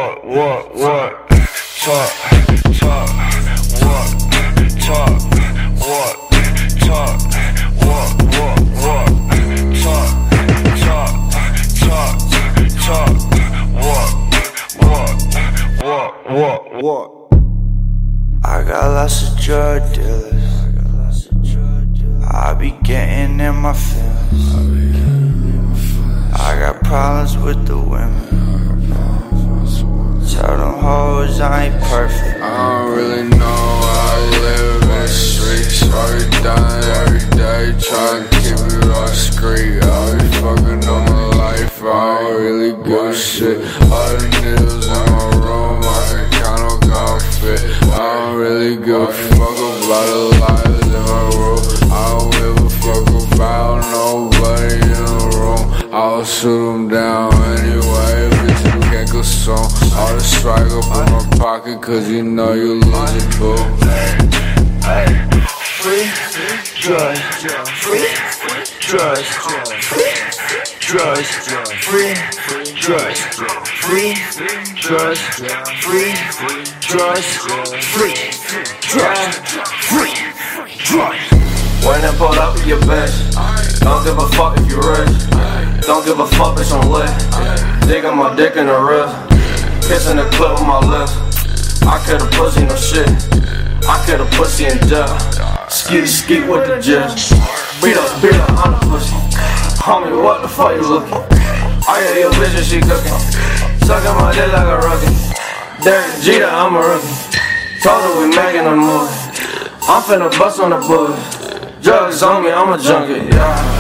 I got lots of drug dealers. I be getting in my feelings. I got problems with the women. Tell them hoes I ain't perfect. I don't really know how I live in the streets. Already done every day, tryna keep it on street. I be fucking on my life, I don't really give a shit. All the needles in my room, I can count on gon' fit. I don't really give a fuck about the lies in my room. I don't give a fuck about nobody in the room. I'll shoot them down anyway, bitch, you can't go soon. All the swag up in my pocket, cause you know you lose it, boo. Free drugs, free drugs, free drugs, free drugs, free drugs, free drugs, free drugs, free drugs. When I pull up with your bitch, don't give a fuck if you rich. Don't give a fuck, bitch, I'm lit. Digging my dick in the wrist, kissing the clip with my lips. I could've pussy, no shit. I could've pussy in jail. Skeet with the gist. Beat up, I'm the pussy. Homie, what the fuck you looking? I got your bitch and she cooking. Sucking my dick like a rookie. Derek Jeter, I'm a rookie. Told her we making a movie. I'm finna bust on the booty. Drugs on me, I'm a junkie, yeah.